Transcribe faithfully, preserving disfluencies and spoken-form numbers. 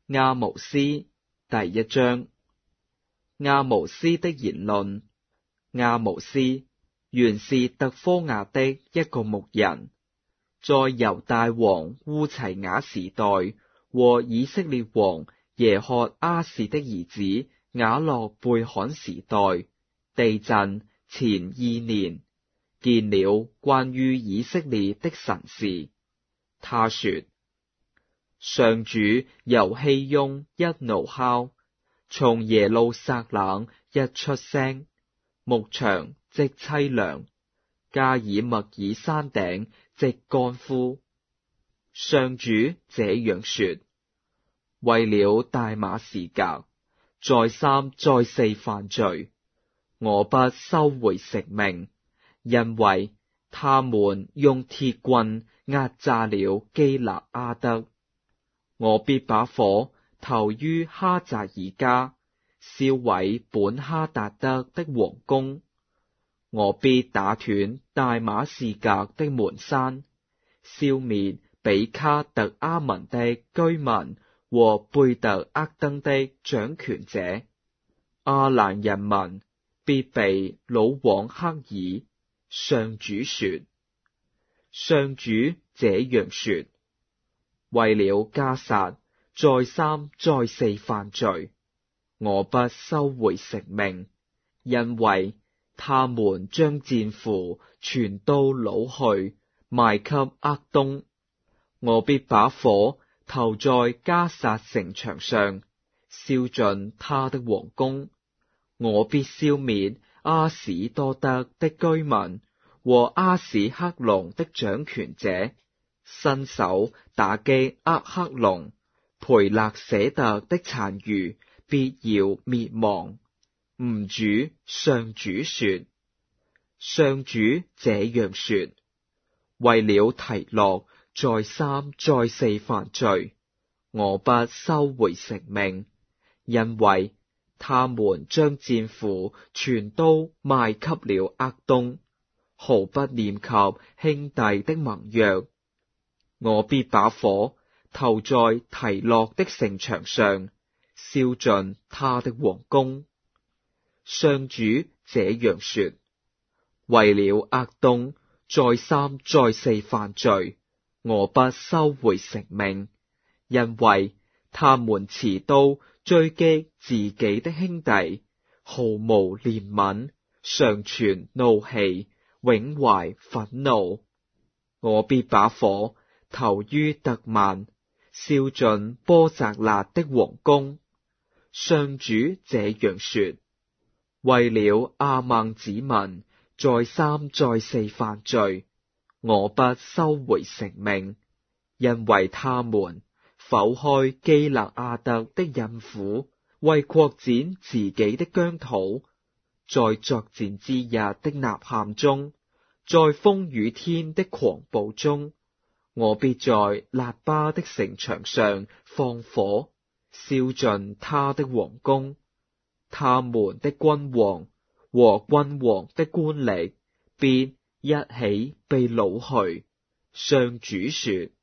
亞毛斯第一章。亞毛斯的言論。亞毛斯原是特科亞的一個牧人，在猶大王烏齊雅時代和以色列王耶何阿士的兒子雅洛貝罕時代，地震前二年，見了關於以色列的神事。他說：上主由熙雍一怒吼，從耶路撒冷一出聲，牧場即淒涼，加爾默耳山頂即乾枯。上主這樣說：為了大馬士革再三再四犯罪，我不收回成命，因為他們用鐵棍壓榨了基勒阿得。我必把火投於哈扎爾家，燒毀本哈達德的王宮。我必打斷大馬士革的門閂，消滅比卡特阿文的居民和貝特厄登的掌權者。亞蘭人民必被擄往赫爾。上主說。上主這樣說：為了迦薩再三再四犯罪，我不收回成命，因為他們將戰俘全都擄去，賣給厄東。我必把火投在迦薩城牆上，燒盡他的王宮。我必消滅阿史多德的居民和阿史克隆的掌權者，伸手打擊厄克隆，培勒舍特的殘餘必要滅亡。吾主上主說。上主這樣說：為了提洛再三再四犯罪，我不收回成命，因為他們將戰俘全都賣給了厄東，毫不念及兄弟的盟約。我必把火投在提洛的城牆上，燒盡他的王宮。上主這樣說：為了厄東再三再四犯罪，我不收回成命，因為他們持刀追擊自己的兄弟，毫無憐憫，常存怒氣，永懷憤怒。我必把火投於特曼，燒盡波澤納的王宮。上主這樣說：為了阿孟子民再三再四犯罪，我不收回成命，因為他們剖開基勒阿特的孕婦，為擴展自己的疆土，在作戰之日的吶喊中，在風雨天的狂暴中，我必在辣巴的城牆上放火，燒盡他的王宮。他們的君王和君王的官吏必一起被擄去。上主說。